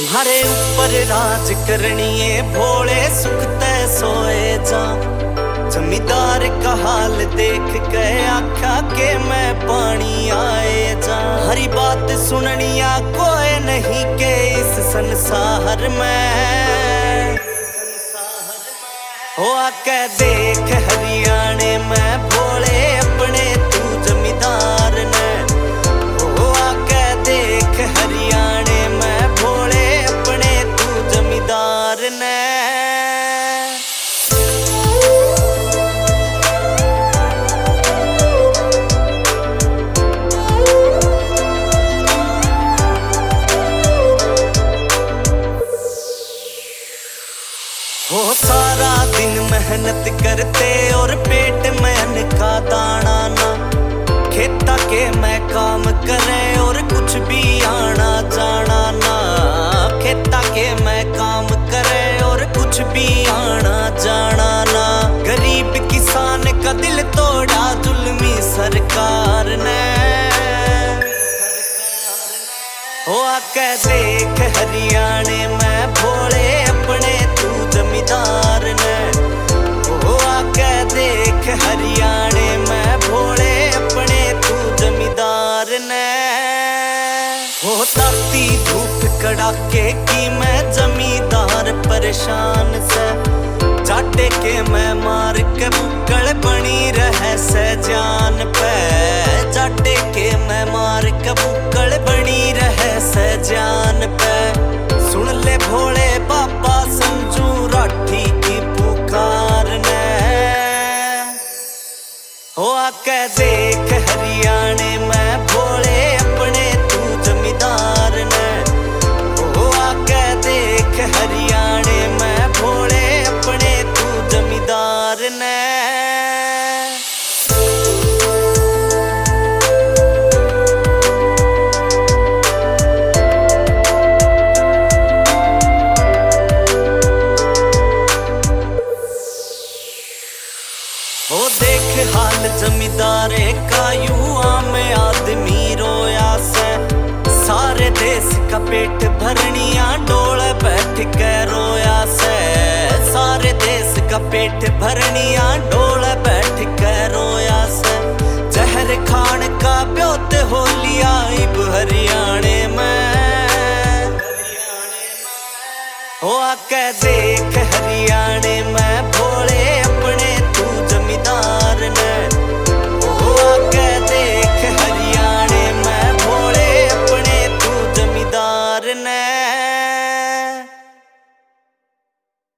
तुम्हारे ऊपर राज करनिए भोले सुख तय सोए जा। जमींदार का हाल देख के आख्या के मैं पानी आए जा। हरी बात सुननिया कोई नहीं के इस संसार में। हो आके देख हरियाणे में भोले अपने तू जमींदार ने। हो आके देख हरियाणे में भोले अपने तू जमींदार ने। वो सारा दिन मेहनत करते और पेट में अन्न का दाना ना। खेता के मैं काम करे और कुछ भी आना जाना ना। खेता के मैं काम करे और कुछ भी आना जाना ना। गरीब किसान का दिल तोड़ा जुल्मी सरकार ने। हो आके देख हरियाणे में भोले अपने तू जमींदार ने। हो आके देख हरियाणे में भोले अपने तू जमींदार ने। हो ताती धूप कड़ाके की मैं जमींदार परेशान से। जाटे के मैं मार के बुक्कड़ बनी रहे से जान पे। जाटे के मैं मार के बुक्कड़ बनी रहे से जान पे। सुन ले भोले बाबा संजू राठी की पुकार ने। हो आके देख हरियाणे में भोले अपने तू जमींदार ने। हो आके देख हरियाणे में भोले अपने तू जमींदार ने। हो देख हाल जमींदारे का युवा में आदमी रोया से। सारे देश का पेट भरनिया डोल बैठ के रोया से। सारे देश का पेट भरनिया डोल बैठ के रोया से। जहर खान का ब्योत हो लिया इब हरियाणे में। हो आके देख हरियाणे में